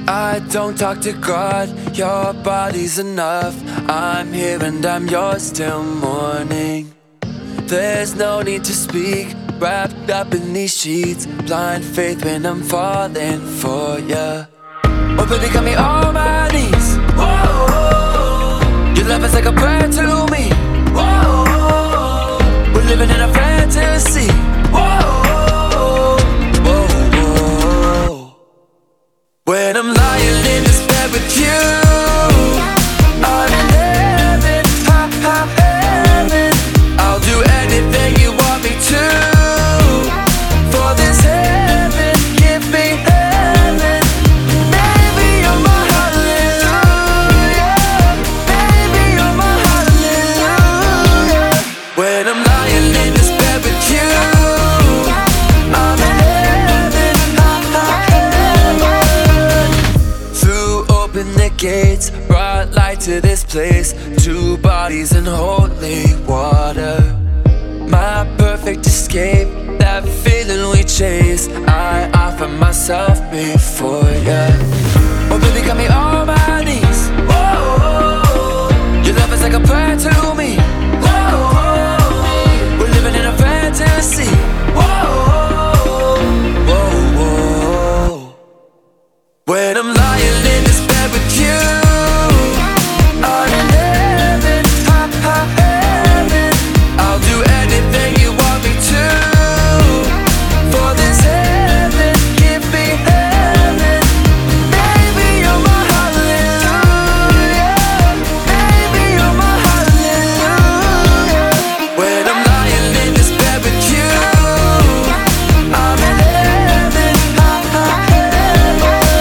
I don't talk to God, your body's enough. I'm here and I'm yours till morning. There's no need to speak, wrapped up in these sheets. Blind faith when I'm falling for ya. Oh baby, got me on my knees. Whoa, your love is like a prayer to me. Whoa, we're living in a fantasy. Whoa, whoa, whoa. When I'm lying in this bed with you, I'm in heaven, heaven. I'll do anything you want me to. For this heaven, give me heaven. Baby, you're my hallelujah. Baby, you're my hallelujah. When I'm lying in this bed with you, I'm in heaven, heaven. Through open the gates, brought light to this place. Two bodies in holy water, my perfect escape, that feeling we chase. I offer myself before ya. Oh baby, got me on my knees. Whoa, your love is like a prayer to me. Whoa, we're living in a fantasy. Whoa, whoa, whoa. When I'm lying in this bed with you, I'm in heaven, heaven. I'll do anything you want me to. For this heaven, give me heaven. Baby, you're my hallelujah. Baby, you're my hallelujah. When I'm lying in this bed with you, I'm in heaven, heaven.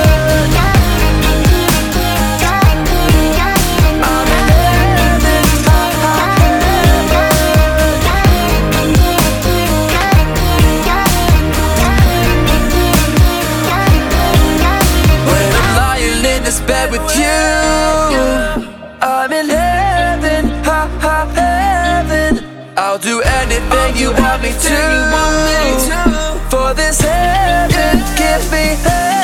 I'm in heaven, when I'm lying in this bed with you, I'm in heaven, heaven. I'll do anything you want me to. For this heaven, give me heaven.